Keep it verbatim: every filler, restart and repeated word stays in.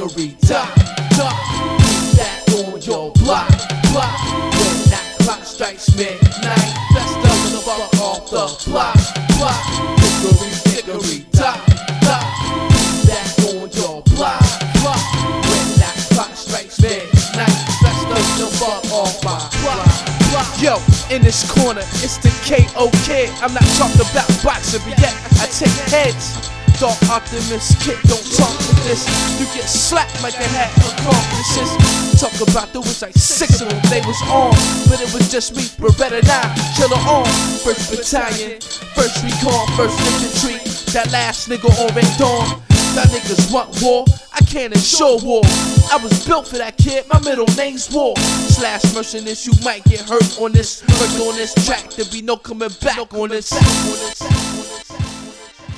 Hickory Dock, dock. Keep that on your block, block. When that clock strikes midnight, best of the fuck off the block, block. Hickory, Hickory Dock, dock. Keep that on your block, block. When that clock strikes midnight, best of the fuck off my block, block. Yo, in this corner, it's the K O Kid. I'm not talking about boxing, but yet I take heads. Dark Optimist kid, don't talk like this. You get slapped like a hat accomplices. Talk about there was like six of them, they was on, but it was just me, Beretta nine, killer on. First battalion, first recon, first infantry. That last nigga on Red Dawn. Y'all niggas want war, I can't ensure war. I was built for that kid, my middle name's War. Slash mercenaries, you might get hurt on this, hurt on this track. There be no coming back on this.